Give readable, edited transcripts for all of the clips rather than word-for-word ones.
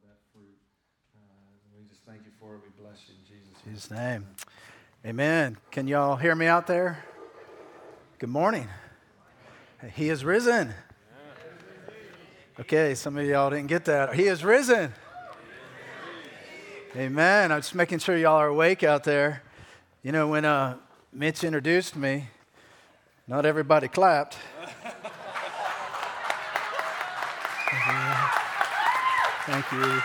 that fruit. We just thank you for it. We bless you in Jesus' His name. Amen. Can y'all hear me out there? Good morning. He is risen. Okay, some of y'all didn't get that. He is risen. Amen. I'm just making sure y'all are awake out there. You know, when Mitch introduced me, not everybody clapped. Thank you.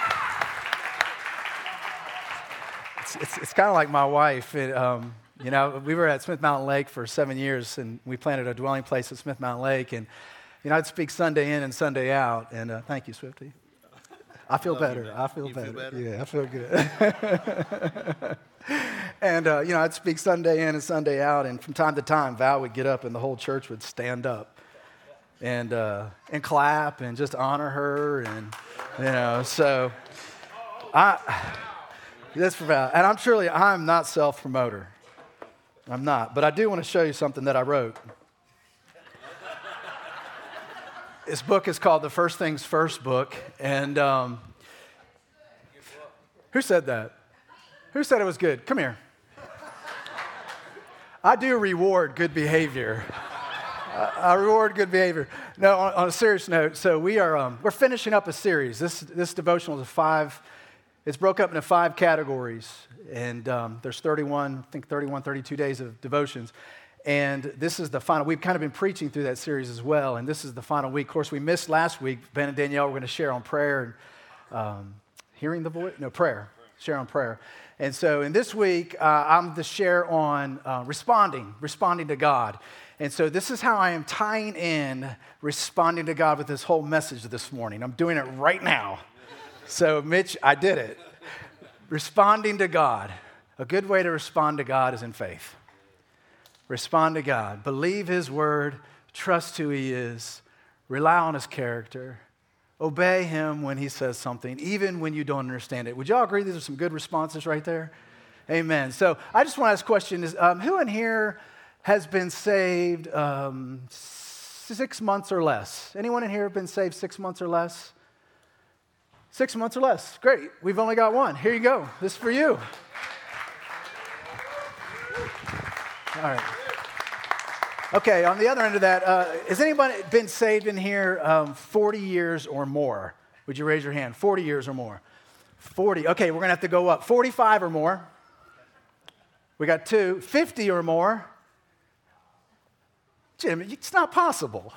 It's kind of like my wife. You know, we were at Smith Mountain Lake for 7 years, and we planted a dwelling place at Smith Mountain Lake. And, you know, I'd speak Sunday in and Sunday out. And thank you, Swifty. I feel better. I feel better. Yeah, I feel good. And, you know, I'd speak Sunday in and Sunday out. And from time to time, Val would get up, and the whole church would stand up and clap and just honor her. And, you know, so that's for Val. And I'm not self-promoter. I'm not. But I do want to show you something that I wrote. This book is called The First Things First book. And who said that? Who said it was good? Come here. I do reward good behavior. I reward good behavior. No, on a serious note, so we're finishing up a series. This devotional is it's broke up into 5 categories, and there's 32 days of devotions. And this is the final. We've kind of been preaching through that series as well, and this is the final week. Of course, we missed last week. Ben and Danielle were going to share on prayer and hearing the voice. No, prayer. Share on prayer. And so in this week, I'm to share on responding to God. And so this is how I am tying in responding to God with this whole message this morning. I'm doing it right now. So, Mitch, I did it. Responding to God. A good way to respond to God is in faith. Respond to God. Believe His word. Trust who He is. Rely on His character. Obey Him when He says something, even when you don't understand it. Would y'all agree these are some good responses right there? Amen. So I just want to ask a question. Who in here has been saved 6 months or less? Anyone in here have been saved 6 months or less? 6 months or less. Great. We've only got one. Here you go. This is for you. All right. Okay, on the other end of that, has anybody been saved in here 40 years or more? Would you raise your hand? 40 years or more. 40. Okay, we're going to have to go up. 45 or more. We got 2. 50 or more. Jim, it's not possible.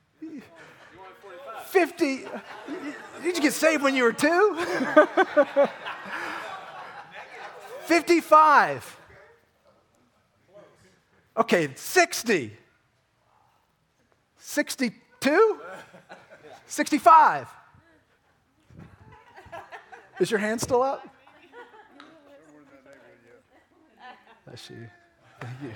50. Did you get saved when you were 2? 55. Okay, 60. 62? 65. Is your hand still up? Bless you. Thank you.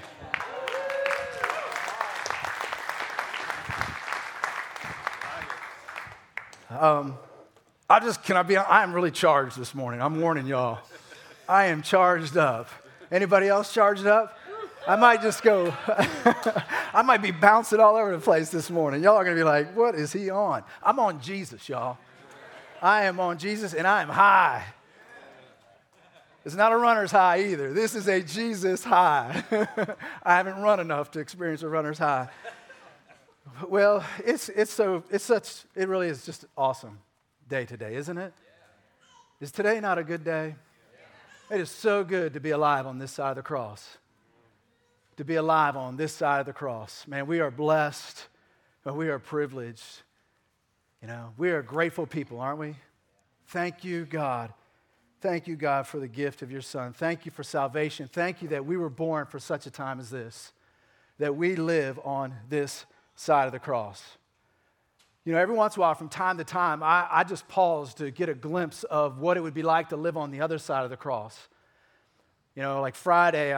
I am really charged this morning. I'm warning y'all. I am charged up. Anybody else charged up? I might just go, I might be bouncing all over the place this morning. Y'all are going to be like, what is he on? I'm on Jesus, y'all. I am on Jesus, and I am high. It's not a runner's high either. This is a Jesus high. I haven't run enough to experience a runner's high. Well, it really is just awesome day today, isn't it? Is today not a good day? It is so good to be alive on this side of the cross. To be alive on this side of the cross. Man, we are blessed, but we are privileged. You know, we are grateful people, aren't we? Thank you, God. Thank you, God, for the gift of your Son. Thank you for salvation. Thank you that we were born for such a time as this, that we live on this side of the cross. You know, every once in a while, from time to time, I just pause to get a glimpse of what it would be like to live on the other side of the cross. You know, like Friday,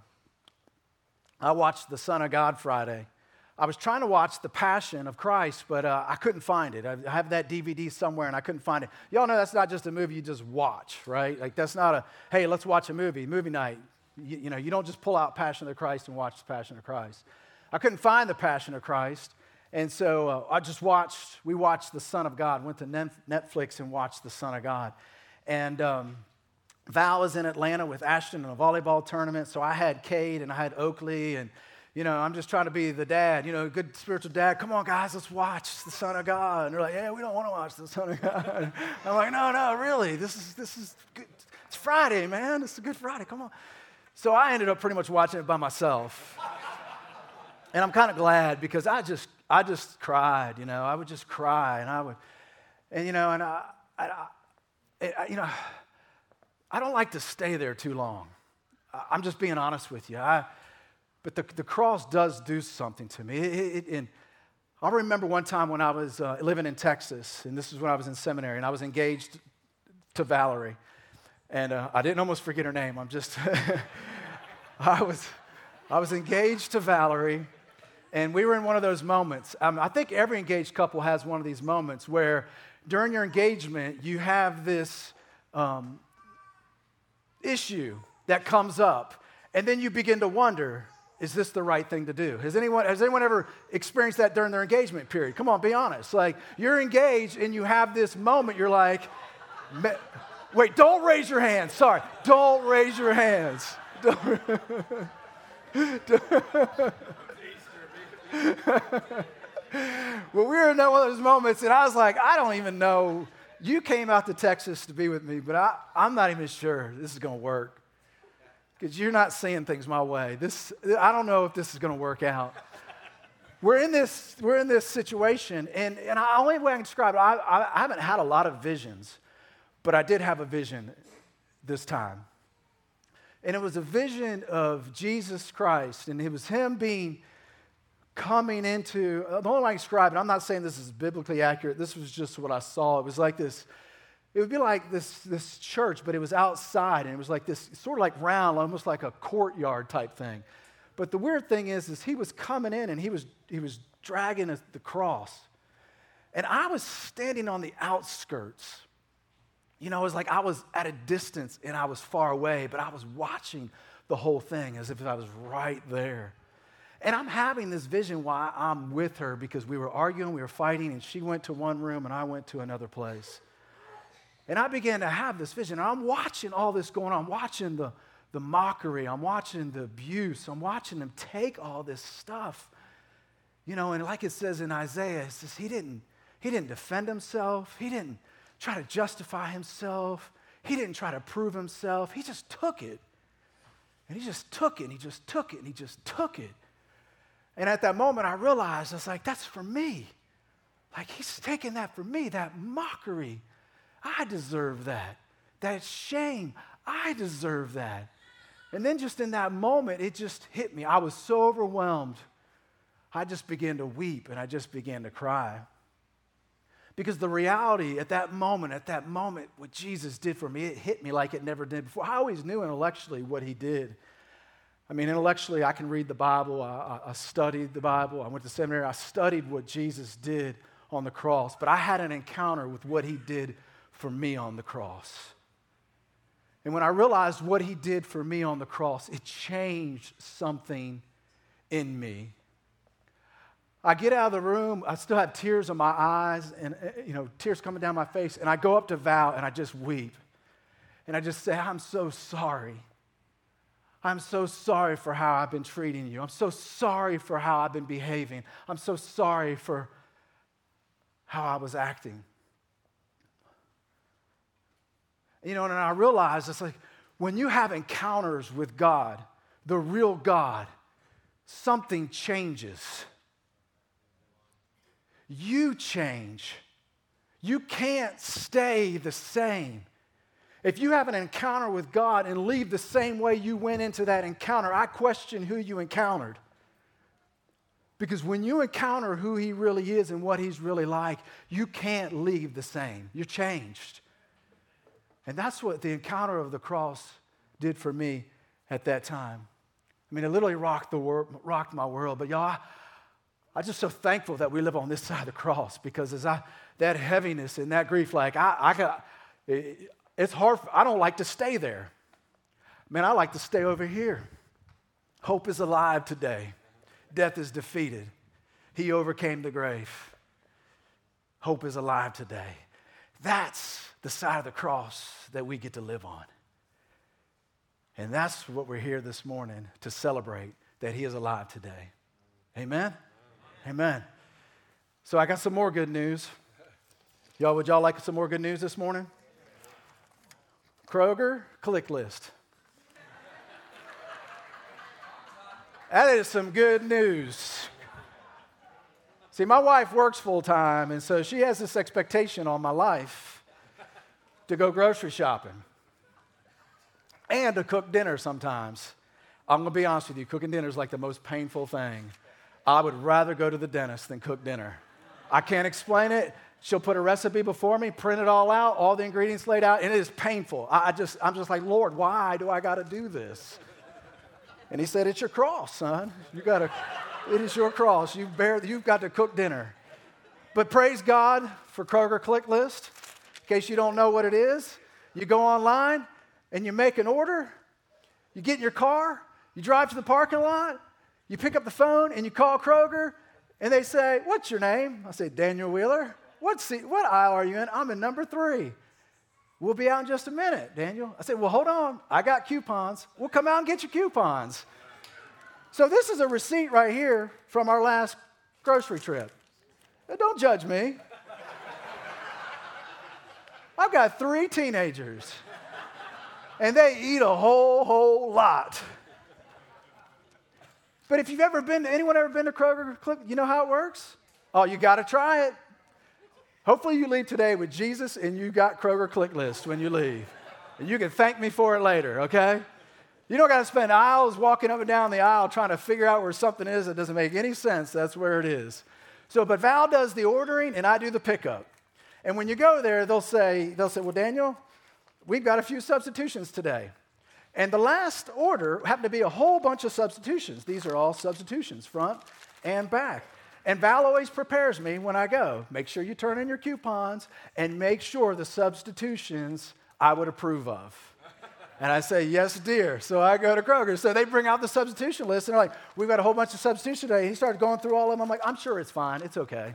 I watched The Son of God Friday. I was trying to watch The Passion of Christ, but I couldn't find it. I have that DVD somewhere, and I couldn't find it. Y'all know that's not just a movie you just watch, right? Like, that's not hey, let's watch a movie night. You know, you don't just pull out Passion of the Christ and watch The Passion of Christ. I couldn't find The Passion of Christ, And so we watched The Son of God, went to Netflix and watched The Son of God. And Val is in Atlanta with Ashton in a volleyball tournament, so I had Cade and I had Oakley, and, I'm just trying to be the dad, a good spiritual dad. Come on, guys, let's watch The Son of God. And they're like, yeah, we don't want to watch The Son of God. I'm like, no, really, this is good. It's Friday, man. It's a good Friday. Come on. So I ended up pretty much watching it by myself. And I'm kind of glad because I just cried, I would just cry, and I don't like to stay there too long. I'm just being honest with you. But the cross does do something to me. And I remember one time when I was living in Texas, and this is when I was in seminary, and I was engaged to Valerie. And I didn't almost forget her name. I'm just, I was engaged to Valerie, and we were in one of those moments. I think every engaged couple has one of these moments where during your engagement, you have this issue that comes up, and then you begin to wonder, is this the right thing to do? Has anyone ever experienced that during their engagement period? Come on, be honest. Like, you're engaged, and you have this moment, you're like, wait, don't raise your hands. Sorry, don't raise your hands. Well, we were in one of those moments, and I was like, I don't even know. You came out to Texas to be with me, but I'm not even sure this is going to work because you're not seeing things my way. I don't know if this is going to work out. We're in this situation, and the only way I can describe it, I haven't had a lot of visions, but I did have a vision this time. And it was a vision of Jesus Christ, and it was him coming into, the only way I can describe it, I'm not saying this is biblically accurate, this was just what I saw. It was like this, it would be like this church, but it was outside, and it was like this, sort of like round, almost like a courtyard type thing. But the weird thing is he was coming in, and he was dragging the cross. And I was standing on the outskirts. It was like I was at a distance and I was far away, but I was watching the whole thing as if I was right there. And I'm having this vision while I'm with her because we were arguing, we were fighting, and she went to one room and I went to another place. And I began to have this vision. And I'm watching all this going on. I'm watching the mockery. I'm watching the abuse. I'm watching them take all this stuff. And like it says in Isaiah, it says he didn't defend himself. He didn't try to justify himself. He didn't try to prove himself. He just took it. And he just took it, and he just took it, and he just took it. And at that moment, I realized, I was like, that's for me. Like, he's taking that for me, that mockery. I deserve that. That shame, I deserve that. And then just in that moment, it just hit me. I was so overwhelmed. I just began to weep, and I just began to cry. Because the reality at that moment, what Jesus did for me, it hit me like it never did before. I always knew intellectually what he did. I mean, intellectually, I can read the Bible. I studied the Bible. I went to seminary. I studied what Jesus did on the cross. But I had an encounter with what he did for me on the cross. And when I realized what he did for me on the cross, it changed something in me. I get out of the room, I still have tears in my eyes and, tears coming down my face, and I go up to Val and I just weep. And I just say, I'm so sorry. I'm so sorry for how I've been treating you. I'm so sorry for how I've been behaving. I'm so sorry for how I was acting. And I realized it's like when you have encounters with God, the real God, something changes. You change. You can't stay the same. If you have an encounter with God and leave the same way you went into that encounter, I question who you encountered. Because when you encounter who he really is and what he's really like, you can't leave the same. You're changed. And that's what the encounter of the cross did for me at that time. I mean, it literally rocked my world. But y'all, I'm just so thankful that we live on this side of the cross because that heaviness and that grief, like it's hard. I don't like to stay there. Man, I like to stay over here. Hope is alive today. Death is defeated. He overcame the grave. Hope is alive today. That's the side of the cross that we get to live on. And that's what we're here this morning to celebrate, that he is alive today. Amen? Amen. So I got some more good news. Would y'all like some more good news this morning? Kroger, click list. That is some good news. See, my wife works full time, and so she has this expectation on my life to go grocery shopping and to cook dinner sometimes. I'm going to be honest with you, cooking dinner is like the most painful thing. I would rather go to the dentist than cook dinner. I can't explain it. She'll put a recipe before me, print it all out, all the ingredients laid out, and it is painful. I'm just like, Lord, why do I got to do this? And he said, it's your cross, son. It is your cross. You've got to cook dinner. But praise God for Kroger Click List. In case you don't know what it is, you go online and you make an order. You get in your car, you drive to the parking lot, you pick up the phone and you call Kroger, and they say, what's your name? I say, Daniel Wheeler. What aisle are you in? I'm in number 3. We'll be out in just a minute, Daniel. I said, well, hold on. I got coupons. We'll come out and get your coupons. So this is a receipt right here from our last grocery trip. Now, don't judge me. I've got 3 teenagers, and they eat a whole lot. But if anyone ever been to Kroger, you know how it works? Oh, you got to try it. Hopefully you leave today with Jesus and you got Kroger Click List when you leave. And you can thank me for it later, okay? You don't got to spend hours walking up and down the aisle trying to figure out where something is that doesn't make any sense. That's where it is. But Val does the ordering and I do the pickup. And when you go there, they'll say, well, Daniel, we've got a few substitutions today. And the last order happened to be a whole bunch of substitutions. These are all substitutions, front and back. And Val always prepares me when I go. Make sure you turn in your coupons and make sure the substitutions I would approve of. And I say, yes, dear. So I go to Kroger. So they bring out the substitution list, and they're like, we've got a whole bunch of substitutions today. He started going through all of them. I'm like, I'm sure it's fine. It's okay.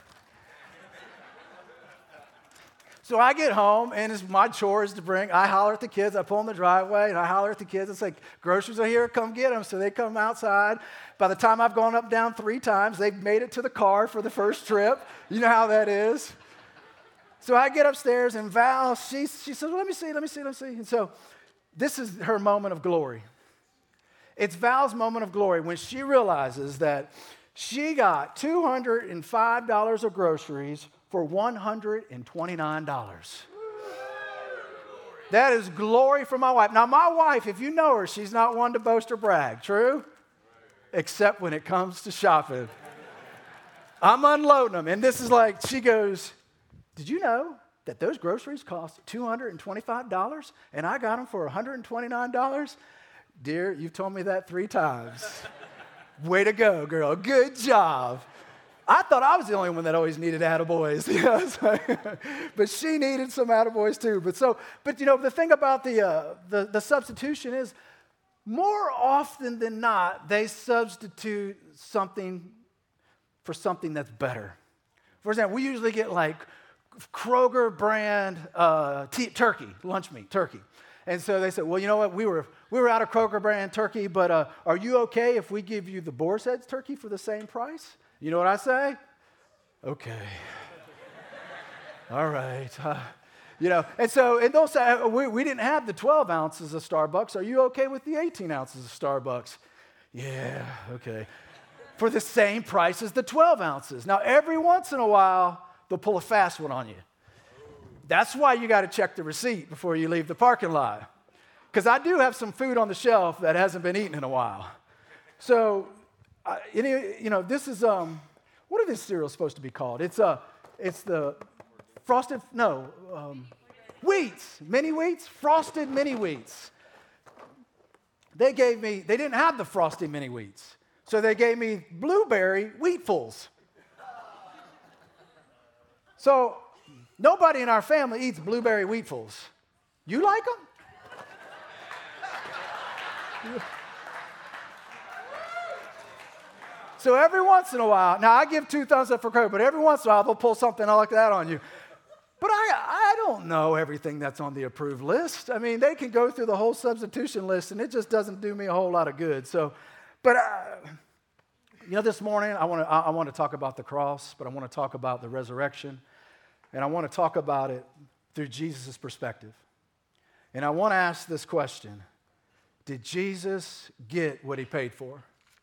So I get home, and it's my chore is to I holler at the kids. I pull in the driveway, and I holler at the kids. It's like, groceries are here, come get them. So they come outside. By the time I've gone up, down 3 times, they've made it to the car for the first trip. You know how that is. So I get upstairs, and Val, she says, well, let me see. And so this is her moment of glory. It's Val's moment of glory when she realizes that she got $205 of groceries for $129. That is glory for my wife. Now, my wife, if you know her, she's not one to boast or brag, true? Except when it comes to shopping. I'm unloading them, and this is like, she goes, did you know that those groceries cost $225, and I got them for $129? Dear, you've told me that 3 times. Way to go, girl. Good job. I thought I was the only one that always needed attaboys. But she needed some attaboys too. But the thing about the substitution is, more often than not, they substitute something for something that's better. For example, we usually get like Kroger brand turkey, lunch meat, turkey. And so they said, well, you know what, we were out of Kroger brand turkey, but are you okay if we give you the Boar's Head turkey for the same price? You know what I say? Okay. All right. And they'll say, we didn't have the 12 ounces of Starbucks. Are you okay with the 18 ounces of Starbucks? Yeah, okay. For the same price as the 12 ounces. Now, every once in a while, they'll pull a fast one on you. That's why you got to check the receipt before you leave the parking lot. Because I do have some food on the shelf that hasn't been eaten in a while. So, this is, what are these cereals supposed to be called? It's the frosted, wheats, mini wheats, frosted mini wheats. They didn't have the frosted mini wheats. So they gave me blueberry wheatfuls. So nobody in our family eats blueberry wheatfuls. You like them? So every once in a while, now I give 2 thumbs up for Kroger, but every once in a while they'll pull something like that on you. But I don't know everything that's on the approved list. I mean, they can go through the whole substitution list, and it just doesn't do me a whole lot of good. So, but this morning I want to talk about the cross, but I want to talk about the resurrection, and I want to talk about it through Jesus' perspective. And I want to ask this question: did Jesus get what he paid for?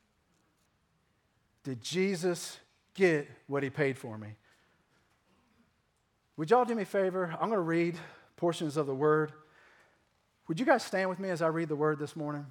Did Jesus get what he paid for me? Would y'all do me a favor? I'm going to read portions of the word. Would you guys stand with me as I read the word this morning?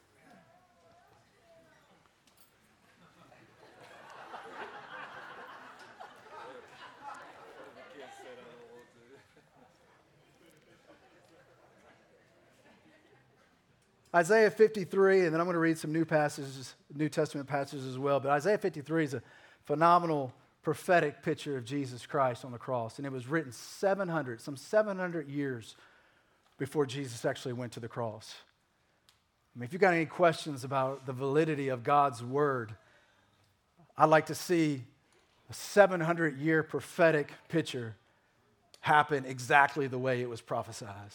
Isaiah 53, and then I'm going to read some New Testament passages as well. But Isaiah 53 is a phenomenal prophetic picture of Jesus Christ on the cross. And it was written some 700 years before Jesus actually went to the cross. I mean, if you've got any questions about the validity of God's word, I'd like to see a 700-year prophetic picture happen exactly the way it was prophesied.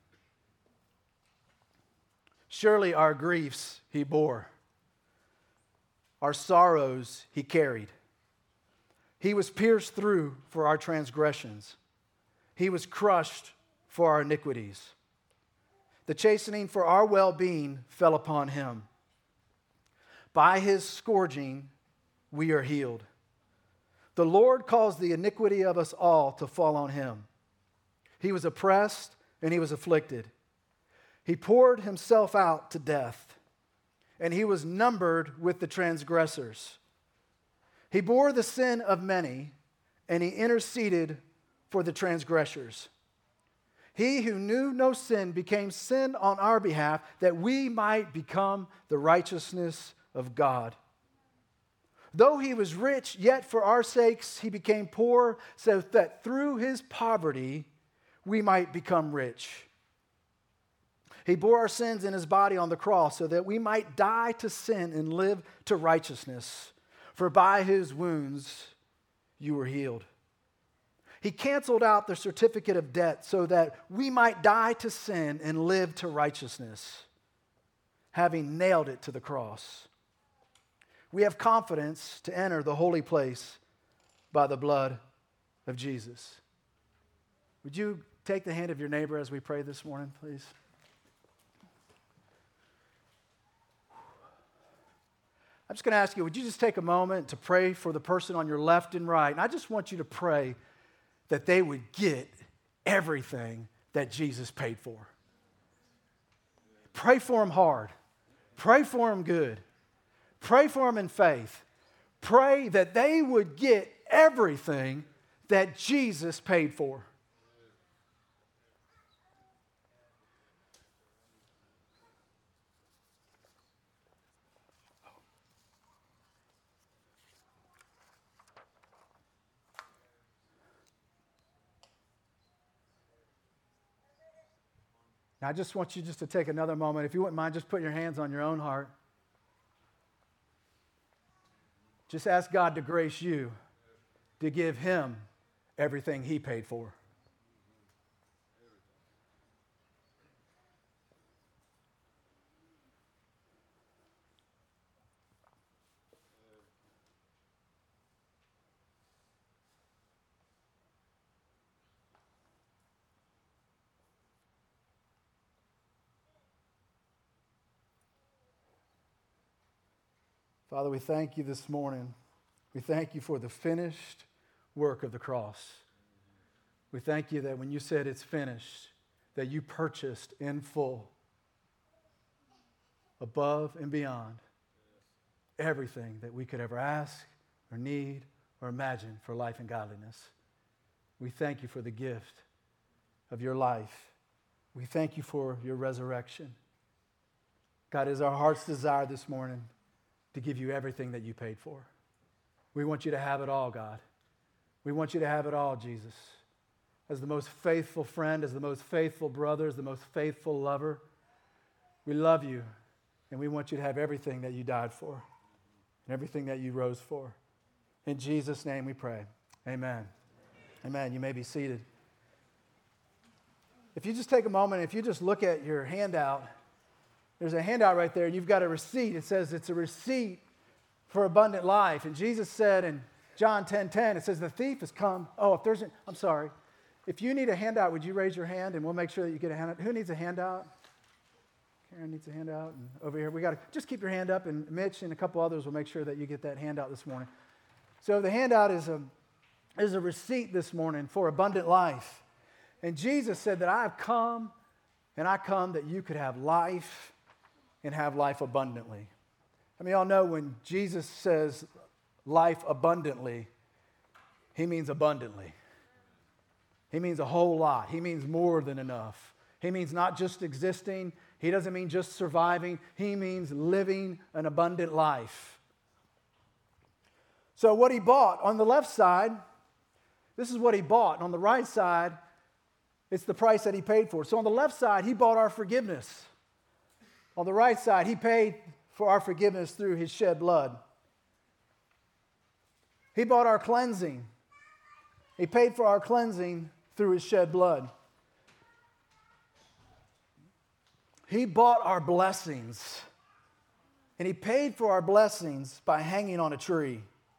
Surely our griefs he bore, our sorrows he carried. He was pierced through for our transgressions. He was crushed for our iniquities. The chastening for our well-being fell upon him. By his scourging we are healed. The Lord caused the iniquity of us all to fall on him. He was oppressed and he was afflicted. He poured himself out to death, and he was numbered with the transgressors. He bore the sin of many, and he interceded for the transgressors. He who knew no sin became sin on our behalf, that we might become the righteousness of God. Though he was rich, yet for our sakes he became poor, so that through his poverty we might become rich. He bore our sins in his body on the cross so that we might die to sin and live to righteousness. For by his wounds you were healed. He canceled out the certificate of debt so that we might die to sin and live to righteousness, having nailed it to the cross. We have confidence to enter the holy place by the blood of Jesus. Would you take the hand of your neighbor as we pray this morning, please? I'm just going to ask you, would you just take a moment to pray for the person on your left and right? And I just want you to pray that they would get everything that Jesus paid for. Pray for them hard. Pray for them good. Pray for them in faith. Pray that they would get everything that Jesus paid for. I just want you just to take another moment. If you wouldn't mind, just put your hands on your own heart. Just ask God to grace you to give him everything he paid for. Father, we thank you this morning. We thank you for the finished work of the cross. We thank you that when you said it's finished, that you purchased in full, above and beyond, everything that we could ever ask or need or imagine for life and godliness. We thank you for the gift of your life. We thank you for your resurrection. God, it is our heart's desire this morning to give you everything that you paid for. We want you to have it all, God. We want you to have it all, Jesus. As the most faithful friend, as the most faithful brother, as the most faithful lover, we love you, and we want you to have everything that you died for. and everything that you rose for. In Jesus' name we pray. Amen. Amen. You may be seated. If you just take a moment, if you just look at your handout, there's a handout right there, and you've got a receipt. It says it's a receipt for abundant life. And Jesus said in John 10:10, it says the thief has come. Oh, I'm sorry. If you need a handout, would you raise your hand, and we'll make sure that you get a handout. Who needs a handout? Karen needs a handout. And over here, we got to just keep your hand up, and Mitch and a couple others will make sure that you get that handout this morning. So the handout is a receipt this morning for abundant life. And Jesus said that I come that you could have life and have life abundantly. I mean, y'all know when Jesus says life abundantly, he means abundantly. He means a whole lot. He means more than enough. He means not just existing. He doesn't mean just surviving. He means living an abundant life. So what he bought on the left side, this is what he bought. On the right side, it's the price that he paid for. So on the left side, he bought our forgiveness. On the right side, he paid for our forgiveness through his shed blood. He bought our cleansing. He paid for our cleansing through his shed blood. He bought our blessings. And he paid for our blessings by hanging on a tree.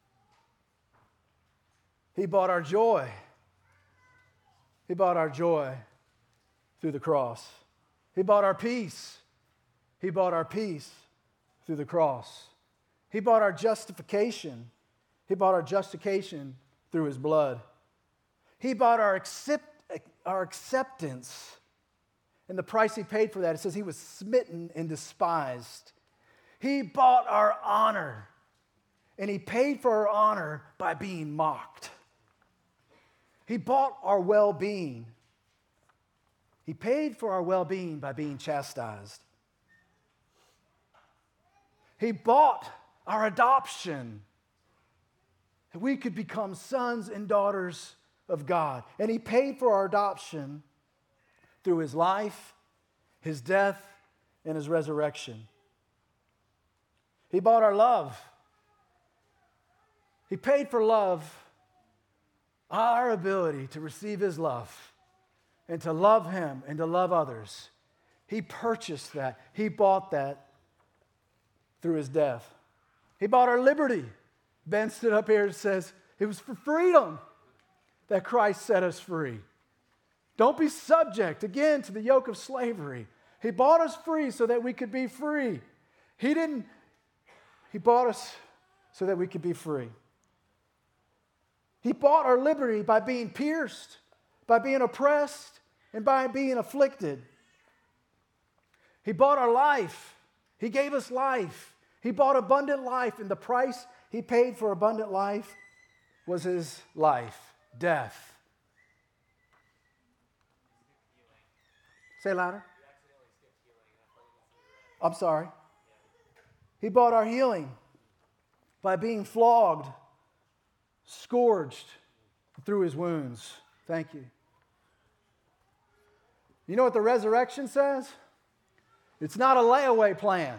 He bought our joy. He bought our joy through the cross. He bought our peace. He bought our peace through the cross. He bought our justification. He bought our justification through his blood. He bought our acceptance. And the price he paid for that, it says he was smitten and despised. He bought our honor. And he paid for our honor by being mocked. He bought our well-being. He paid for our well-being by being chastised. He bought our adoption. That we could become sons and daughters of God. And he paid for our adoption through his life, his death, and his resurrection. He bought our love. He paid for love, our ability to receive his love and to love him and to love others. He purchased that. He bought that through his death. He bought our liberty. Ben stood up here and says, it was for freedom that Christ set us free. Don't be subject, again, to the yoke of slavery. He bought us free so that we could be free. He bought us so that we could be free. He bought our liberty by being pierced, by being oppressed, and by being afflicted. He bought our life. He gave us life. He bought abundant life, and the price he paid for abundant life was his life, death. Say louder. I'm sorry. He bought our healing by being flogged, scourged through his wounds. Thank you. You know what the resurrection says? It's not a layaway plan.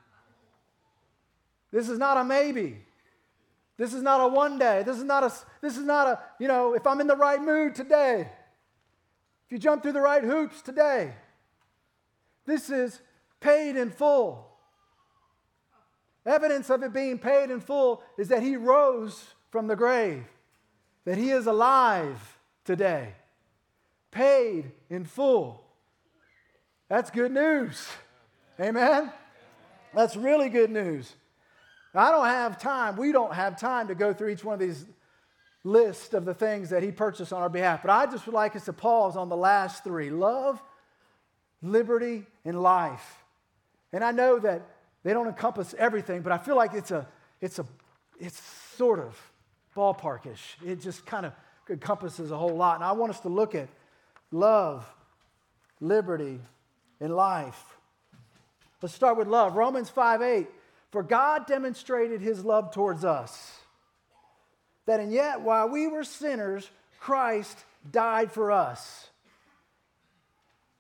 This is not a maybe. This is not a one day. This is not a, if I'm in the right mood today, if you jump through the right hoops today. This is paid in full. Evidence of it being paid in full is that he rose from the grave, that he is alive today. Paid in full. That's good news. Amen? That's really good news. Now, I don't have time, we don't have time to go through each one of these lists of the things that he purchased on our behalf, but I just would like us to pause on the last three: love, liberty, and life. And I know that they don't encompass everything, but I feel like it's sort of ballparkish. It just kind of encompasses a whole lot. And I want us to look at love, liberty, and life. Let's start with love. Romans 5:8. For God demonstrated his love towards us, that and yet while we were sinners, Christ died for us.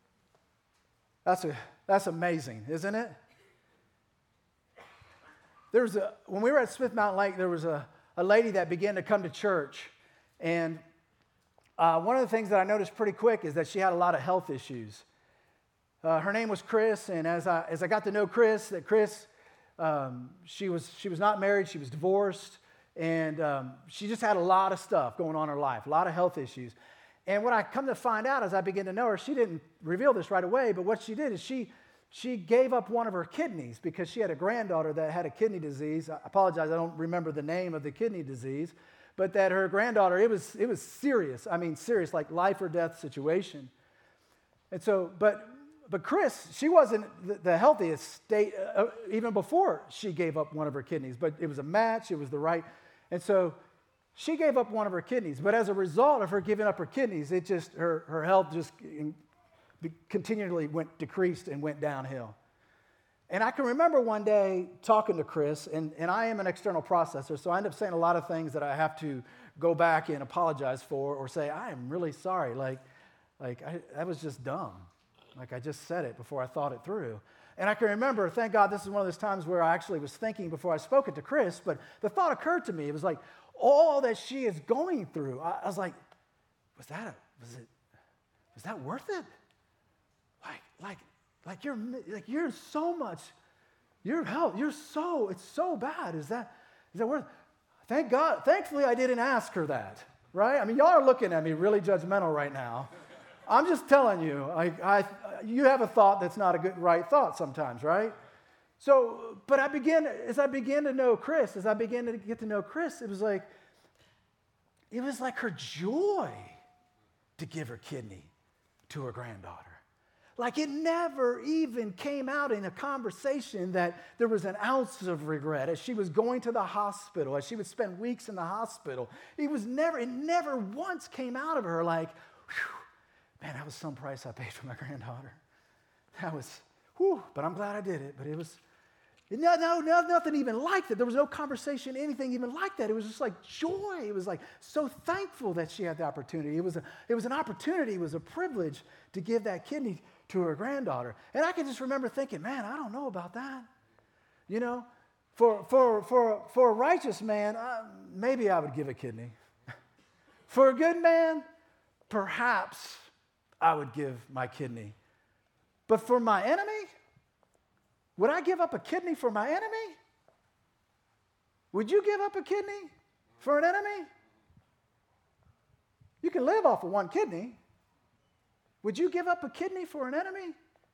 That's amazing, isn't it? when we were at Smith Mountain Lake, there was a lady that began to come to church. And one of the things that I noticed pretty quick is that she had a lot of health issues. Her name was Chris, and as I got to know Chris, she was not married, she was divorced, and she just had a lot of stuff going on in her life, a lot of health issues. And what I come to find out as I begin to know her, she didn't reveal this right away, but what she did is she gave up one of her kidneys because she had a granddaughter that had a kidney disease. I apologize, I don't remember the name of the kidney disease, but that her granddaughter, it was serious. I mean, serious, like life or death situation. And so, but Chris, she wasn't the healthiest state even before she gave up one of her kidneys, but it was a match, it was the right. And so she gave up one of her kidneys, but as a result of her giving up her kidneys, her health just continually decreased and went downhill. And I can remember one day talking to Chris, and I am an external processor, so I end up saying a lot of things that I have to go back and apologize for or say, I am really sorry, that was just dumb. Like I just said it before I thought it through. And I can remember, thank God, this is one of those times where I actually was thinking before I spoke it to Chris, but the thought occurred to me. It was like, all that she is going through, I was like, was that worth it? You're so much, your health, it's so bad. Is that worth it? Thank God, thankfully I didn't ask her that, right? I mean, y'all are looking at me really judgmental right now. I'm just telling you, you have a thought that's not a good, right thought sometimes, right? So, but as I began to know Chris, as I began to get to know Chris, it was like her joy to give her kidney to her granddaughter. Like it never even came out in a conversation that there was an ounce of regret as she was going to the hospital, as she would spend weeks in the hospital. It never once came out of her like, whew, man, that was some price I paid for my granddaughter. That was, whew, but I'm glad I did it. But it was, nothing even like that. There was no conversation, anything even like that. It was just like joy. It was like so thankful that she had the opportunity. It was an opportunity. It was a privilege to give that kidney to her granddaughter. And I can just remember thinking, man, I don't know about that. You know, for a righteous man, maybe I would give a kidney. For a good man, perhaps I would give my kidney. But for my enemy, would I give up a kidney for my enemy? Would you give up a kidney for an enemy? You can live off of one kidney. Would you give up a kidney for an enemy?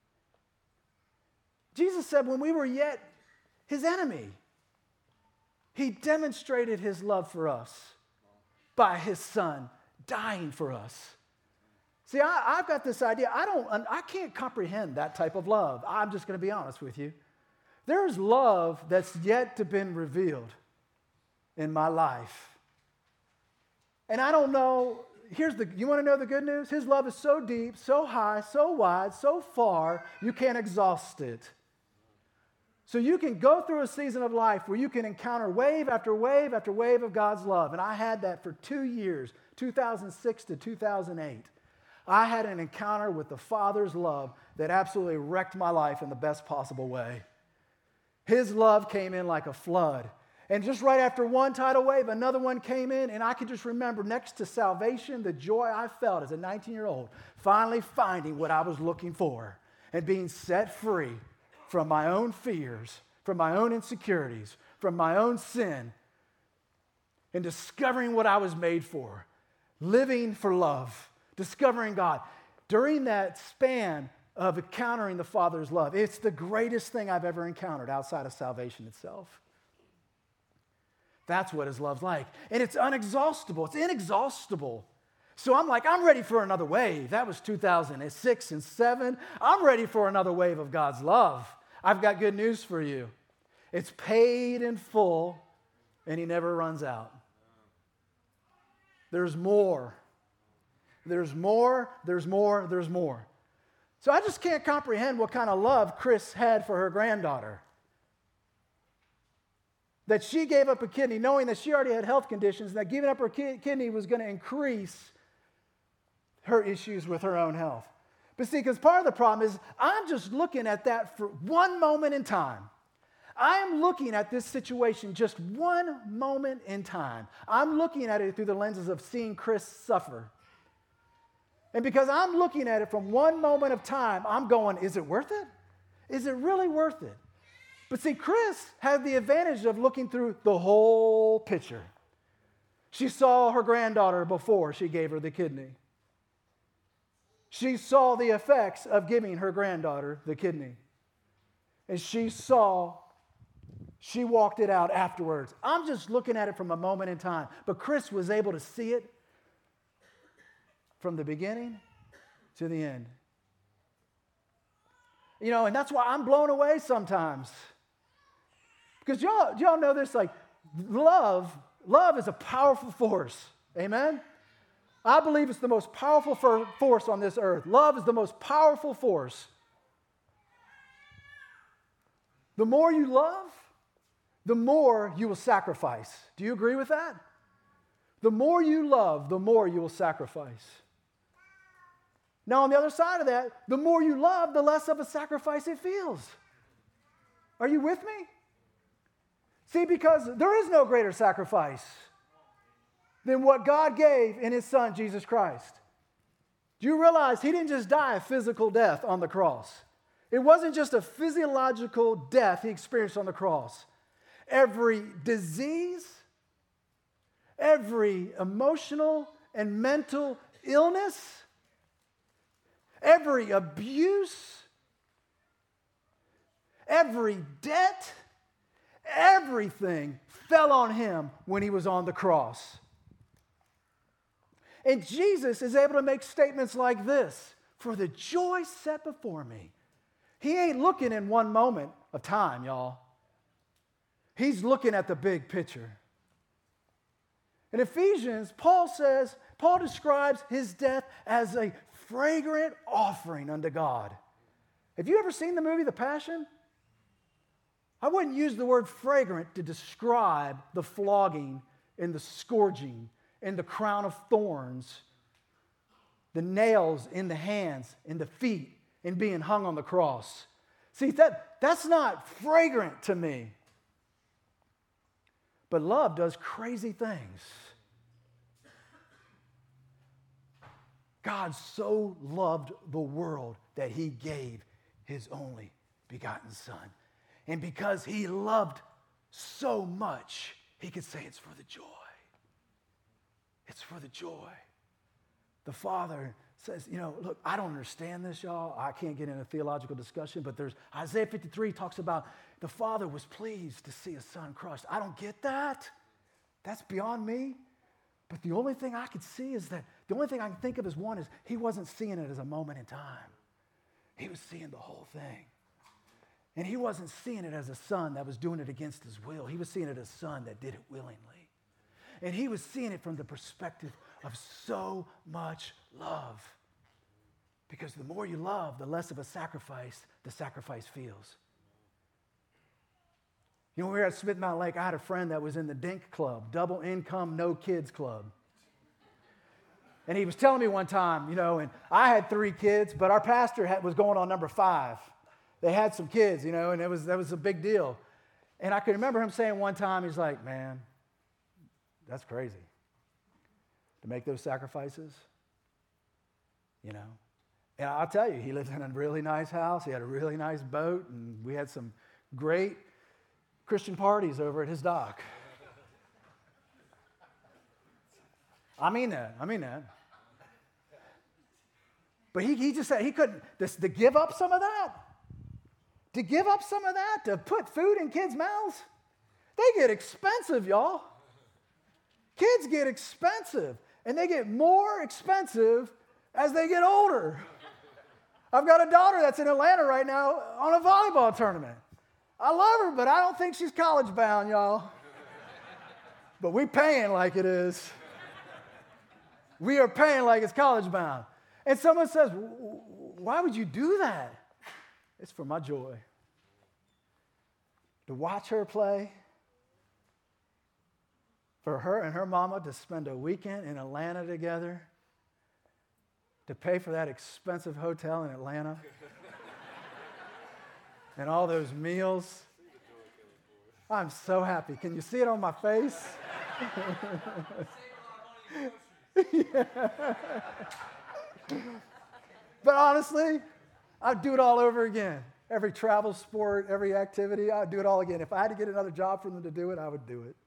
Jesus said when we were yet his enemy, he demonstrated his love for us by his son dying for us. See, I've got this idea. I can't comprehend that type of love. I'm just going to be honest with you. There's love that's yet to been revealed in my life. And I don't know, you want to know the good news? His love is so deep, so high, so wide, so far, you can't exhaust it. So you can go through a season of life where you can encounter wave after wave after wave of God's love. And I had that for 2 years, 2006 to 2008. I had an encounter with the Father's love that absolutely wrecked my life in the best possible way. His love came in like a flood. And just right after one tidal wave, another one came in, and I could just remember next to salvation, the joy I felt as a 19-year-old, finally finding what I was looking for and being set free from my own fears, from my own insecurities, from my own sin, and discovering what I was made for, living for love. Discovering God. During that span of encountering the Father's love, it's the greatest thing I've ever encountered outside of salvation itself. That's what his love's like. And it's unexhaustible. It's inexhaustible. So I'm like, I'm ready for another wave. That was 2006 and 2007. I'm ready for another wave of God's love. I've got good news for you. It's paid in full, and he never runs out. There's more. There's more, there's more, there's more. So I just can't comprehend what kind of love Chris had for her granddaughter. That she gave up a kidney knowing that she already had health conditions, and that giving up her kidney was going to increase her issues with her own health. But see, because part of the problem is I'm just looking at that for one moment in time. I am looking at this situation just one moment in time. I'm looking at it through the lenses of seeing Chris suffer. And because I'm looking at it from one moment of time, I'm going, is it worth it? Is it really worth it? But see, Chris had the advantage of looking through the whole picture. She saw her granddaughter before she gave her the kidney. She saw the effects of giving her granddaughter the kidney. And she walked it out afterwards. I'm just looking at it from a moment in time. But Chris was able to see it from the beginning to the end. You know, and that's why I'm blown away sometimes. Because y'all know this, like, love is a powerful force. Amen? I believe it's the most powerful force on this earth. Love is the most powerful force. The more you love, the more you will sacrifice. Do you agree with that? The more you love, the more you will sacrifice. Now, on the other side of that, the more you love, the less of a sacrifice it feels. Are you with me? See, because there is no greater sacrifice than what God gave in his Son, Jesus Christ. Do you realize he didn't just die a physical death on the cross? It wasn't just a physiological death he experienced on the cross. Every disease, every emotional and mental illness, every abuse, every debt, everything fell on him when he was on the cross. And Jesus is able to make statements like this: for the joy set before me. He ain't looking in one moment of time, y'all. He's looking at the big picture. In Ephesians, Paul describes his death as a fragrant offering unto God. Have you ever seen the movie The Passion? I wouldn't use the word fragrant to describe the flogging and the scourging and the crown of thorns, the nails in the hands and the feet, and being hung on the cross. See, that's not fragrant to me. But love does crazy things. God so loved the world that he gave his only begotten Son. And because he loved so much, he could say it's for the joy. It's for the joy. The Father says, look, I don't understand this, y'all. I can't get into a theological discussion, but there's Isaiah 53 talks about the Father was pleased to see his Son crushed. I don't get that. That's beyond me. But the only thing I could see is that, the only thing I can think of as one is he wasn't seeing it as a moment in time. He was seeing the whole thing. And he wasn't seeing it as a son that was doing it against his will. He was seeing it as a son that did it willingly. And he was seeing it from the perspective of so much love. Because the more you love, the less of a sacrifice the sacrifice feels. You know, when we were at Smith Mountain Lake, I had a friend that was in the DINK club, Double Income No Kids Club. And he was telling me one time, and I had 3 kids, but our pastor was going on number 5. They had some kids, and that was a big deal. And I can remember him saying one time, he's like, man, that's crazy to make those sacrifices, And I'll tell you, he lived in a really nice house. He had a really nice boat, and we had some great Christian parties over at his dock. I mean that. But he just said he couldn't, to give up some of that, to put food in kids' mouths, they get expensive, y'all. Kids get expensive, and they get more expensive as they get older. I've got a daughter that's in Atlanta right now on a volleyball tournament. I love her, but I don't think she's college bound, y'all. But we paying like it is. We are paying like it's college bound. And someone says, why would you do that? It's for my joy. To watch her play, for her and her mama to spend a weekend in Atlanta together, to pay for that expensive hotel in Atlanta, and all those meals. I'm so happy. Can you see it on my face? Yeah. But honestly, I'd do it all over again. Every travel sport, every activity, I'd do it all again. If I had to get another job for them to do it, I would do it.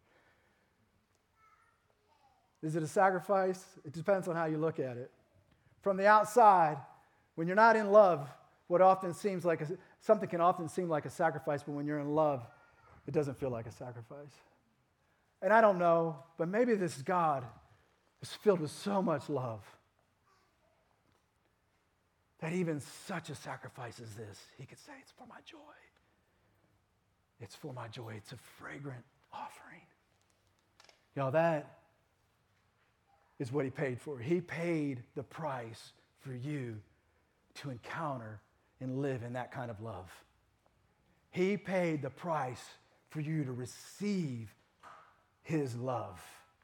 Is it a sacrifice? It depends on how you look at it. From the outside, when you're not in love, something can often seem like a sacrifice, but when you're in love, it doesn't feel like a sacrifice. And I don't know, but maybe this God is filled with so much love that even such a sacrifice as this, he could say, it's for my joy. It's for my joy. It's a fragrant offering. Y'all, that is what he paid for. He paid the price for you to encounter and live in that kind of love. He paid the price for you to receive his love.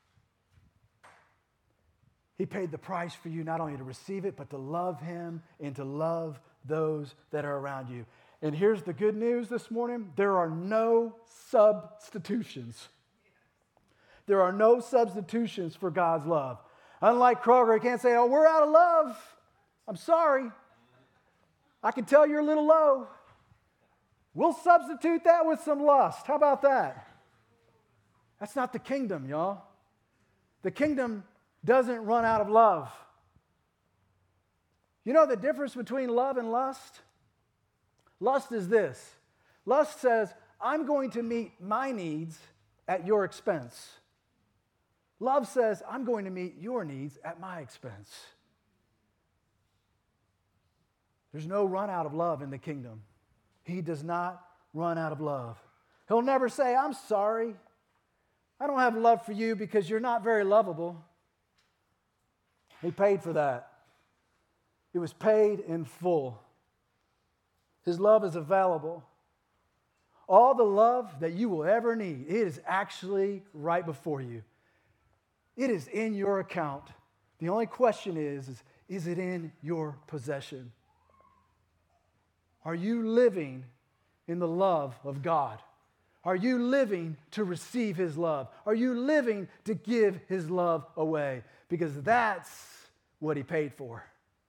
He paid the price for you not only to receive it, but to love him and to love those that are around you. And here's the good news this morning. There are no substitutions. There are no substitutions for God's love. Unlike Kroger, he can't say, oh, we're out of love. I'm sorry. I can tell you're a little low. We'll substitute that with some lust. How about that? That's not the kingdom, y'all. The kingdom doesn't run out of love. You know the difference between love and lust? Lust is this. Lust says, I'm going to meet my needs at your expense. Love says, I'm going to meet your needs at my expense. There's no run out of love in the kingdom. He does not run out of love. He'll never say, I'm sorry. I don't have love for you because you're not very lovable. He paid for that. It was paid in full. His love is available. All the love that you will ever need, it is actually right before you. It is in your account. The only question is it in your possession? Are you living in the love of God? Are you living to receive his love? Are you living to give his love away? Because that's what he paid for.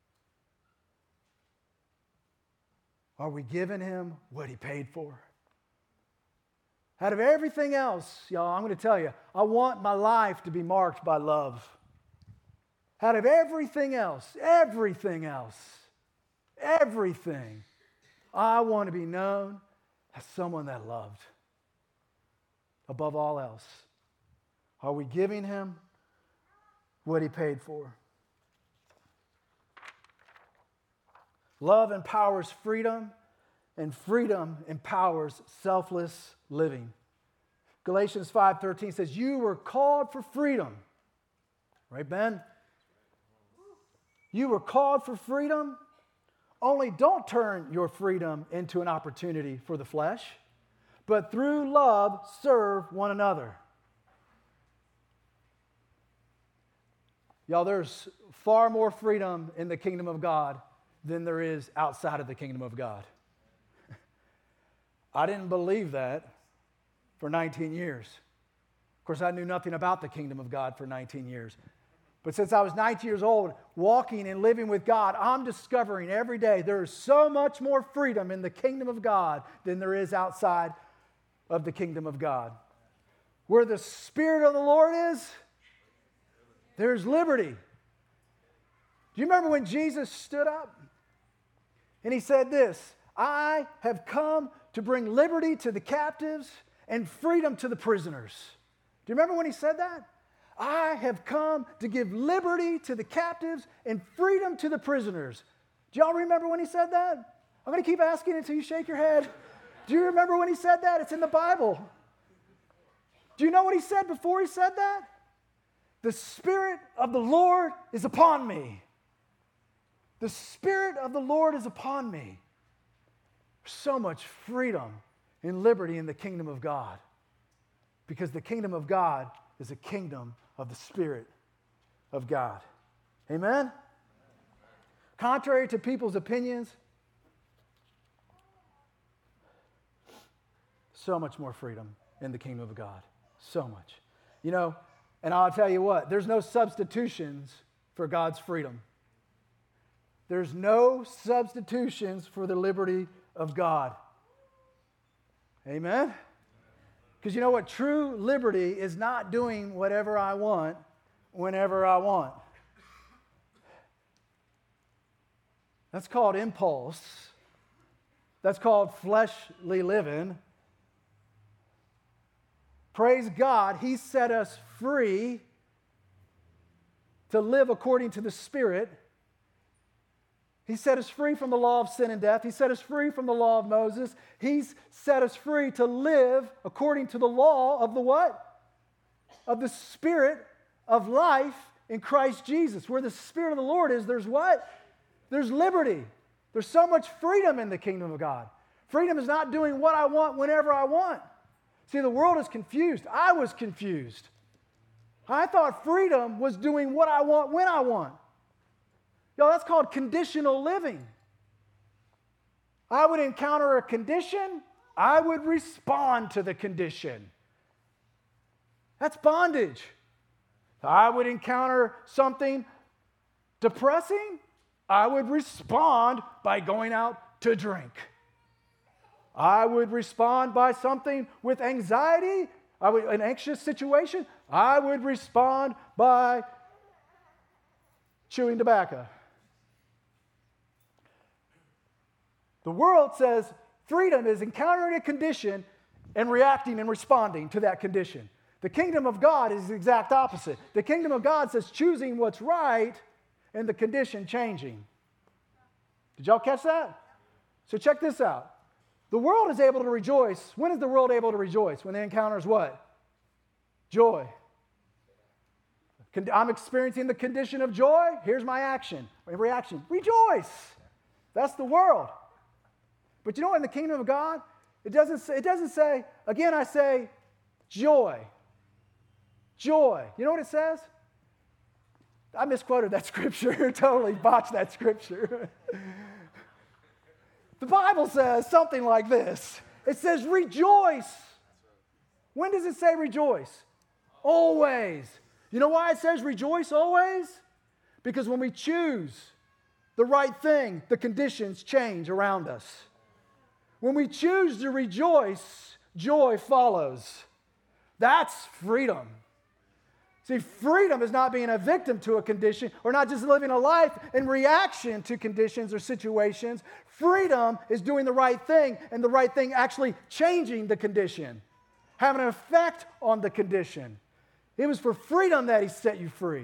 Are we giving him what he paid for? Out of everything else, y'all, I'm going to tell you, I want my life to be marked by love. Out of everything else, I want to be known as someone that loved. Above all else, are we giving him what he paid for? Love empowers freedom, and freedom empowers selfless living. Galatians 5:13 says, you were called for freedom. Right, Ben? You were called for freedom. Only don't turn your freedom into an opportunity for the flesh, but through love serve one another. Y'all, there's far more freedom in the kingdom of God than there is outside of the kingdom of God. I didn't believe that for 19 years. Of course, I knew nothing about the kingdom of God for 19 years. But since I was 19 years old, walking and living with God, I'm discovering every day there is so much more freedom in the kingdom of God than there is outside of the kingdom of God. Where the Spirit of the Lord is, there's liberty. Do you remember when Jesus stood up? And he said this, I have come to bring liberty to the captives and freedom to the prisoners. Do you remember when he said that? I have come to give liberty to the captives and freedom to the prisoners. Do y'all remember when he said that? I'm going to keep asking until you shake your head. Do you remember when he said that? It's in the Bible. Do you know what he said before he said that? The Spirit of the Lord is upon me. The Spirit of the Lord is upon me. There's so much freedom and liberty in the kingdom of God. Because the kingdom of God is a kingdom of the Spirit of God. Amen? Contrary to people's opinions, so much more freedom. in the kingdom of God. So much. You know, and I'll tell you what, there's no substitutions for God's freedom. There's no substitutions for the liberty of God. Amen? Because you know what? True liberty is not doing whatever I want whenever I want. That's called impulse. That's called fleshly living. Praise God, He set us free to live according to the Spirit. He set us free from the law of sin and death. He set us free from the law of Moses. He's set us free to live according to the law of the what? Of the Spirit of life in Christ Jesus. Where the Spirit of the Lord is, there's what? There's liberty. There's so much freedom in the kingdom of God. Freedom is not doing what I want whenever I want. See, the world is confused. I was confused. I thought freedom was doing what I want when I want. Yo, that's called conditional living. I would encounter a condition, I would respond to the condition. That's bondage. I would encounter something depressing, I would respond by going out to drink. I would respond by something with anxiety, an anxious situation, I would respond by chewing tobacco. The world says freedom is encountering a condition and reacting and responding to that condition. The kingdom of God is the exact opposite. The kingdom of God says choosing what's right and the condition changing. Did y'all catch that? So check this out. The world is able to rejoice. When is the world able to rejoice? When it encounters what? Joy. I'm experiencing the condition of joy. Here's my action, reaction. Rejoice. That's the world. But you know what? In the kingdom of God, it doesn't say, again, I say joy. Joy. You know what it says? I misquoted that scripture, totally botched that scripture. The Bible says something like this. It says rejoice. When does it say rejoice? Always. You know why it says rejoice always? Because when we choose the right thing, the conditions change around us. When we choose to rejoice, joy follows. That's freedom. See, freedom is not being a victim to a condition or not just living a life in reaction to conditions or situations. Freedom is doing the right thing and the right thing actually changing the condition, having an effect on the condition. It was for freedom that He set you free.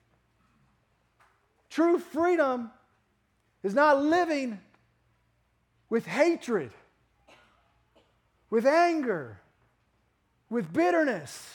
True freedom is not living with hatred, with anger, with bitterness,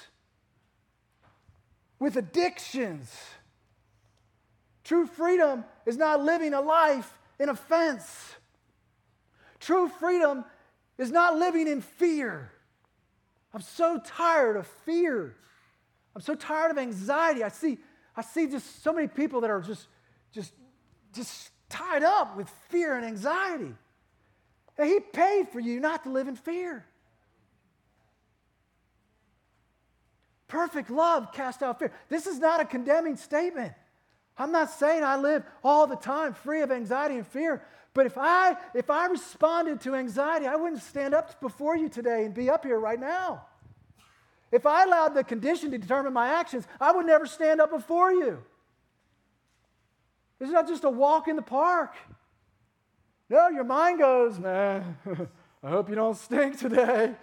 with addictions. True freedom is not living a life in offense. True freedom is not living in fear. I'm so tired of fear. I'm so tired of anxiety. I see just so many people that are just tied up with fear and anxiety. And He paid for you not to live in fear. Perfect love casts out fear. This is not a condemning statement. I'm not saying I live all the time free of anxiety and fear. But if I responded to anxiety, I wouldn't stand up before you today and be up here right now. If I allowed the condition to determine my actions, I would never stand up before you. It's not just a walk in the park. No, your mind goes, man, I hope you don't stink today.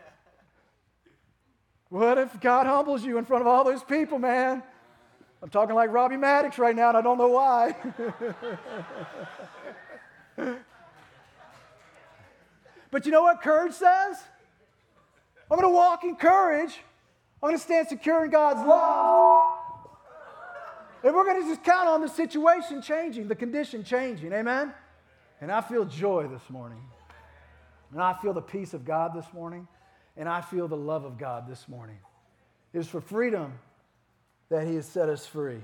What if God humbles you in front of all those people, man? I'm talking like Robbie Maddox right now, and I don't know why. But you know what courage says? I'm going to walk in courage. I'm going to stand secure in God's love. And we're going to just count on the situation changing, the condition changing. Amen? And I feel joy this morning. And I feel the peace of God this morning. And I feel the love of God this morning. It is for freedom that He has set us free.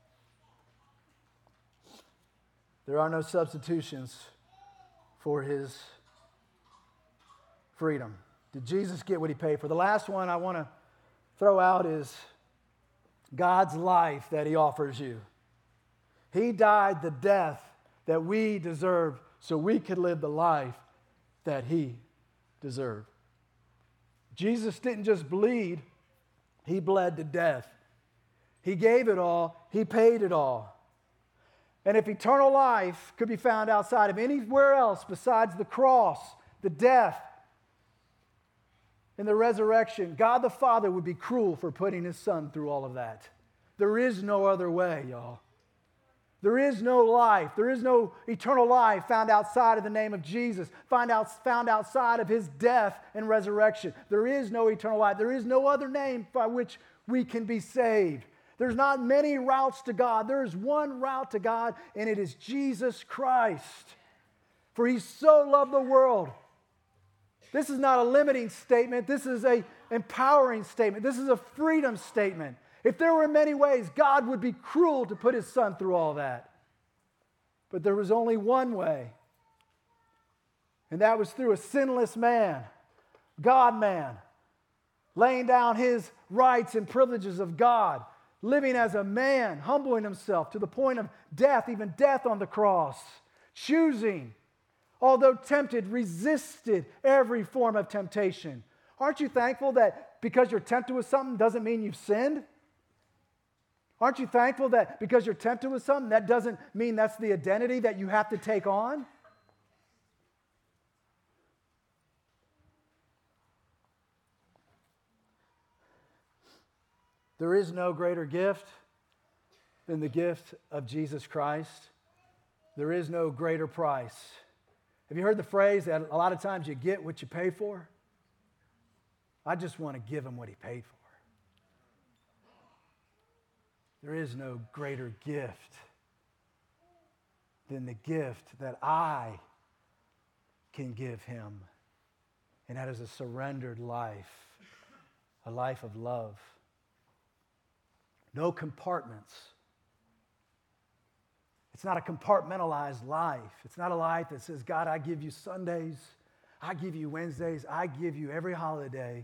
There are no substitutions for His freedom. Did Jesus get what he paid for? The last one I want to throw out is God's life that he offers you. He died the death that we deserve so we could live the life that he deserved. Jesus didn't just bleed, he bled to death. He gave it all, he paid it all. And if eternal life could be found outside of anywhere else besides the cross, the death, and the resurrection, God the Father would be cruel for putting his Son through all of that. There is no other way, y'all. There is no life. There is no eternal life found outside of the name of Jesus, found outside of his death and resurrection. There is no eternal life. There is no other name by which we can be saved. There's not many routes to God. There is one route to God, and it is Jesus Christ. For he so loved the world. This is not a limiting statement. This is an empowering statement. This is a freedom statement. If there were many ways, God would be cruel to put his Son through all that. But there was only one way. And that was through a sinless man, God-man, laying down his rights and privileges of God, living as a man, humbling himself to the point of death, even death on the cross, choosing, although tempted, resisted every form of temptation. Aren't you thankful that because you're tempted with something doesn't mean you've sinned? Aren't you thankful that because you're tempted with something, that doesn't mean that's the identity that you have to take on? There is no greater gift than the gift of Jesus Christ. There is no greater price. Have you heard the phrase that a lot of times you get what you pay for? I just want to give him what he paid for. There is no greater gift than the gift that I can give him. And that is a surrendered life, a life of love. No compartments. It's not a compartmentalized life. It's not a life that says, God, I give you Sundays, I give you Wednesdays, I give you every holiday.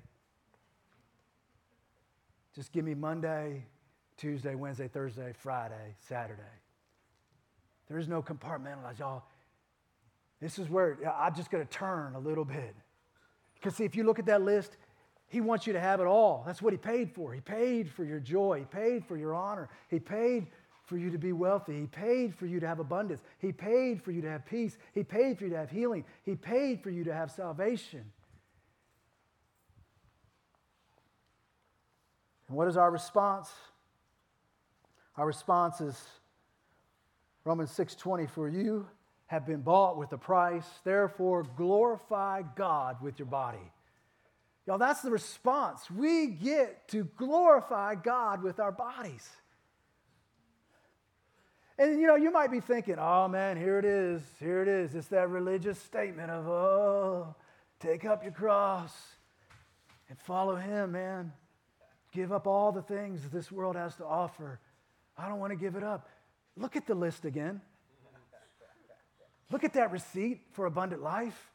Just give me Monday, Tuesday, Wednesday, Thursday, Friday, Saturday. There is no compartmentalized, y'all. This is where I'm just going to turn a little bit. Because see, if you look at that list, he wants you to have it all. That's what he paid for. He paid for your joy. He paid for your honor. He paid for you to be wealthy. He paid for you to have abundance. He paid for you to have peace. He paid for you to have healing. He paid for you to have salvation. And what is our response? Our response is Romans 6:20, for you have been bought with a price, therefore glorify God with your body. Y'all, that's the response. We get to glorify God with our bodies. And you might be thinking, oh man, here it is. It's that religious statement of, oh, take up your cross and follow him, man. Give up all the things that this world has to offer. I don't want to give it up. Look at the list again. Look at that receipt for abundant life.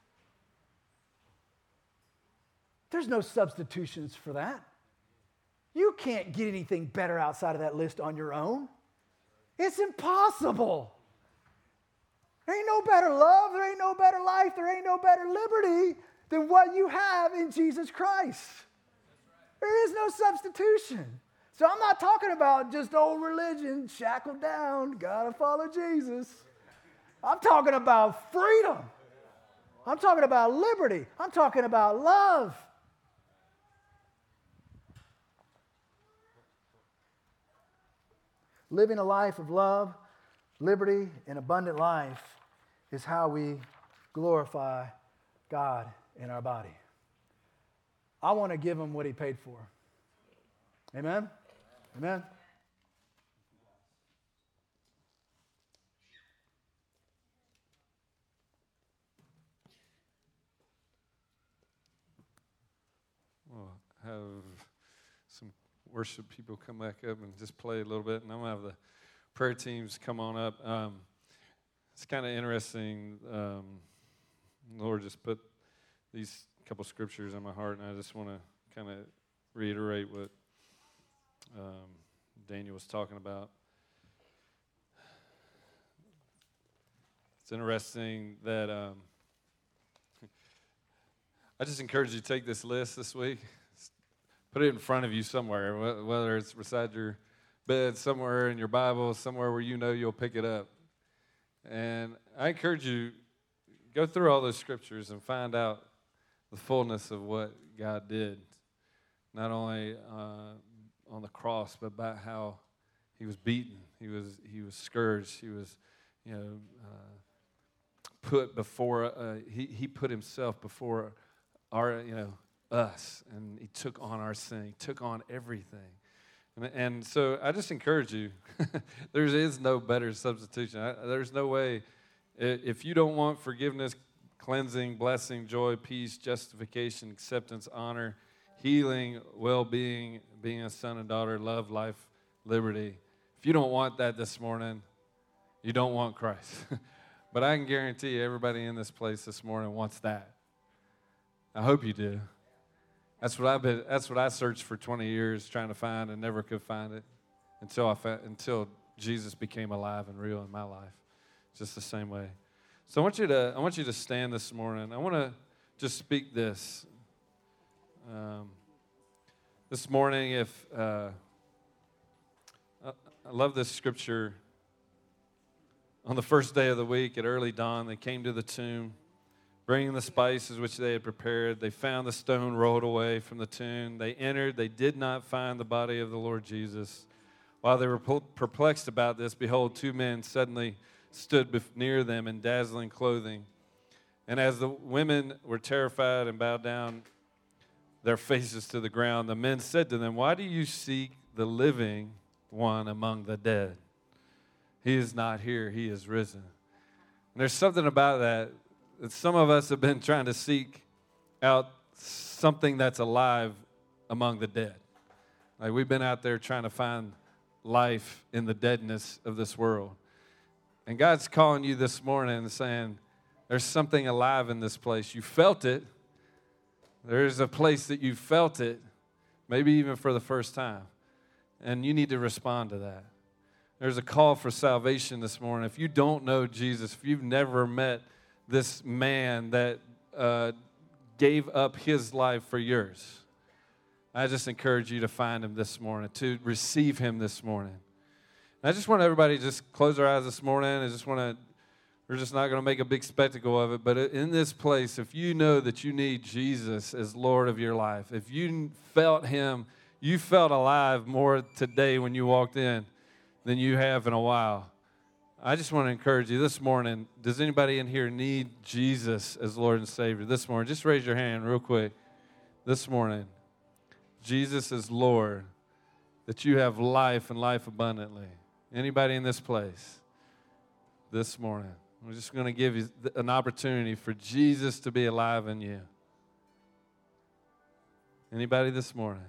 There's no substitutions for that. You can't get anything better outside of that list on your own. It's impossible. There ain't no better love, there ain't no better life, there ain't no better liberty than what you have in Jesus Christ. There is no substitution. So I'm not talking about just old religion, shackled down, gotta follow Jesus. I'm talking about freedom. I'm talking about liberty. I'm talking about love. Living a life of love, liberty, and abundant life is how we glorify God in our body. I want to give him what he paid for. Amen? Amen? We'll have some worship people come back up and just play a little bit, and I'm going to have the prayer teams come on up. It's kind of interesting. The Lord just put these a couple scriptures in my heart, and I just want to kind of reiterate what Daniel was talking about. It's interesting that I just encourage you to take this list this week, put it in front of you somewhere, whether it's beside your bed, somewhere in your Bible, somewhere where you know you'll pick it up. And I encourage you, go through all those scriptures and find out the fullness of what God did, not only on the cross, but about how he was beaten, he was scourged, he was, put before. He put himself before our, us, and he took on our sin. He took on everything. And so I just encourage you, there is no better substitution. There's no way, if you don't want forgiveness, cleansing, blessing, joy, peace, justification, acceptance, honor, healing, well-being, being a son and daughter, love, life, liberty, if you don't want that this morning, you don't want Christ. But I can guarantee you, everybody in this place this morning wants that. I hope you do. That's what I searched for 20 years trying to find and never could find it until Jesus became alive and real in my life. Just the same way. So I want you to stand this morning. I want to just speak this. This morning, I love this scripture. On the first day of the week at early dawn, they came to the tomb, bringing the spices which they had prepared. They found the stone rolled away from the tomb. They entered. They did not find the body of the Lord Jesus. While they were perplexed about this, behold, two men suddenly stood near them in dazzling clothing. And as the women were terrified and bowed down their faces to the ground, the men said to them, "Why do you seek the living one among the dead? He is not here. He is risen." And there's something about that some of us have been trying to seek out something that's alive among the dead. Like we've been out there trying to find life in the deadness of this world. And God's calling you this morning and saying, there's something alive in this place. You felt it. There's a place that you felt it, maybe even for the first time. And you need to respond to that. There's a call for salvation this morning. If you don't know Jesus, if you've never met this man that gave up his life for yours, I just encourage you to find him this morning, to receive him this morning. And I just want everybody to just close their eyes this morning. We're just not going to make a big spectacle of it, but in this place, if you know that you need Jesus as Lord of your life, if you felt him, you felt alive more today when you walked in than you have in a while, I just want to encourage you this morning. Does anybody in here need Jesus as Lord and Savior this morning? Just raise your hand real quick. This morning, Jesus is Lord, that you have life and life abundantly. Anybody in this place this morning? We're just going to give you an opportunity for Jesus to be alive in you. Anybody this morning?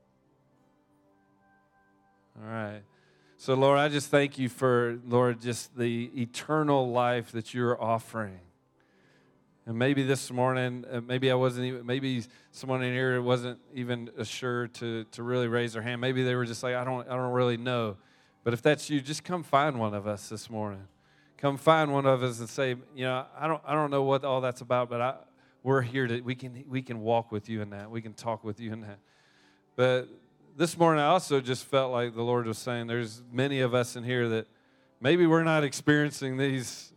All right. So, Lord, I just thank you for, Lord, just the eternal life that you're offering. And maybe this morning, maybe someone in here wasn't even assured to really raise their hand. Maybe they were just like, I don't really know. But if that's you, just come find one of us this morning. Come find one of us and say, I don't know what all that's about, but we're here we can walk with you in that. We can talk with you in that. But this morning, I also just felt like the Lord was saying there's many of us in here that maybe we're not experiencing these,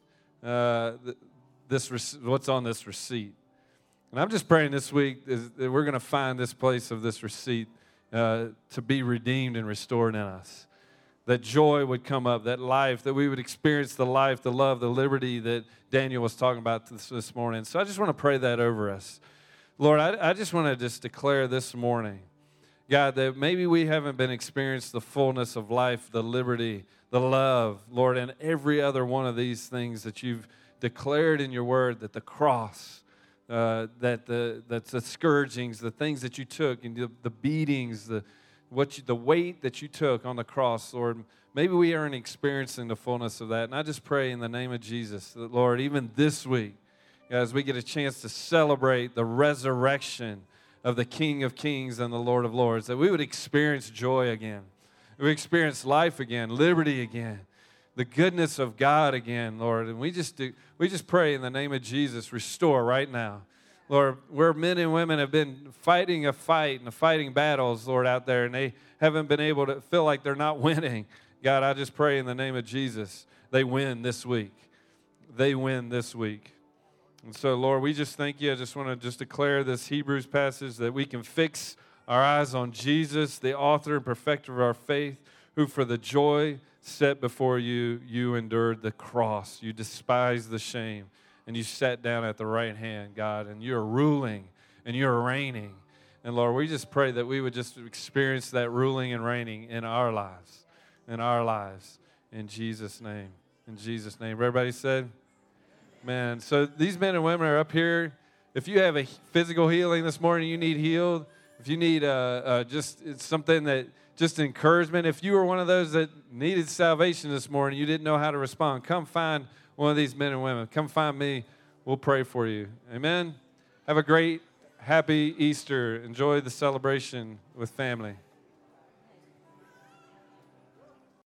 what's on this receipt. And I'm just praying this week that we're going to find this place of this receipt to be redeemed and restored in us. That joy would come up, that life, that we would experience the life, the love, the liberty that Daniel was talking about this morning. So I just want to pray that over us. Lord, I just want to just declare this morning, God, that maybe we haven't been experiencing the fullness of life, the liberty, the love, Lord, and every other one of these things that you've declared in your word, that the cross, that the scourgings, the things that you took, and the beatings, the weight that you took on the cross, Lord, maybe we aren't experiencing the fullness of that. And I just pray in the name of Jesus that, Lord, even this week, as we get a chance to celebrate the resurrection of the King of Kings and the Lord of Lords, that we would experience joy again. We experience life again, liberty again, the goodness of God again, Lord. And we just pray in the name of Jesus, restore right now. Lord, where men and women have been fighting a fight and fighting battles, Lord, out there, and they haven't been able to feel like they're not winning. God, I just pray in the name of Jesus, they win this week. They win this week. And so, Lord, we just thank you. I just want to just declare this Hebrews passage that we can fix our eyes on Jesus, the author and perfecter of our faith, who for the joy set before you, you endured the cross. You despised the shame, and you sat down at the right hand, God, and you're ruling and you're reigning. And, Lord, we just pray that we would just experience that ruling and reigning in our lives, in Jesus' name. In Jesus' name. Everybody said? Man, so these men and women are up here. If you have a physical healing this morning, you need healed. If you need just something that just encouragement. If you were one of those that needed salvation this morning, you didn't know how to respond, come find one of these men and women. Come find me. We'll pray for you. Amen. Have a great, happy Easter. Enjoy the celebration with family.